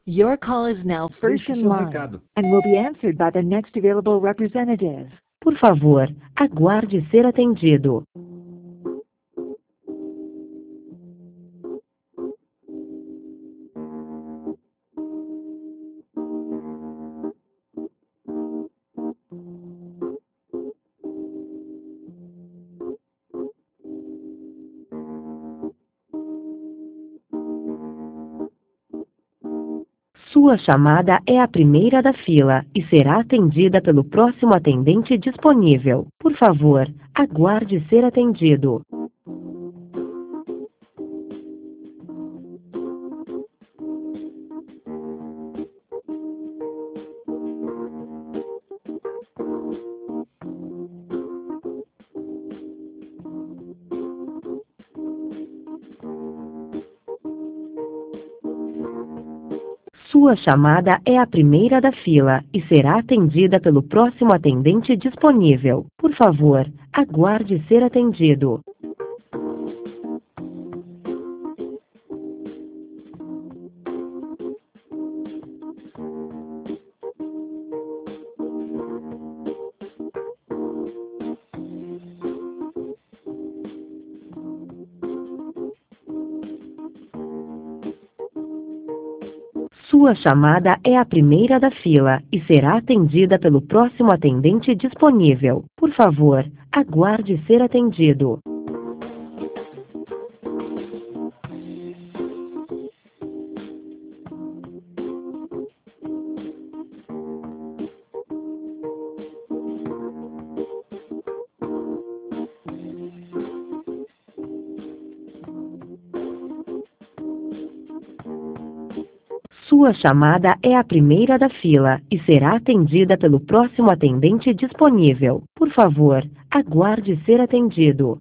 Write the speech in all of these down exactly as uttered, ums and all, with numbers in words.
Your call is now first Deixe in seu line recado. and will be answered by the next available representative. Por favor, aguarde ser atendido. Sua chamada é a primeira da fila e será atendida pelo próximo atendente disponível. Por favor, aguarde ser atendido. Sua chamada é a primeira da fila e será atendida pelo próximo atendente disponível. Por favor, aguarde ser atendido. Sua chamada é a primeira da fila e será atendida pelo próximo atendente disponível. Por favor, aguarde ser atendido. Sua chamada é a primeira da fila e será atendida pelo próximo atendente disponível. Por favor, aguarde ser atendido.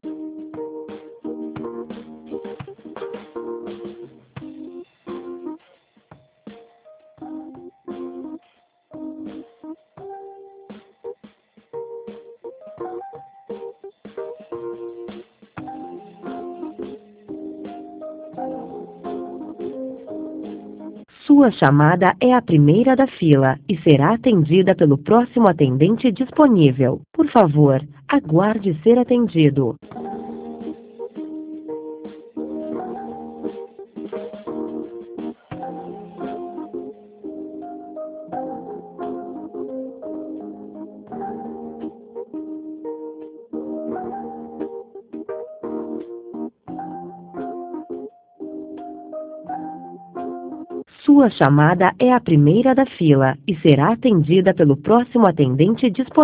Sua chamada é a primeira da fila e será atendida pelo próximo atendente disponível. Por favor, aguarde ser atendido. Sua chamada é a primeira da fila e será atendida pelo próximo atendente disponível.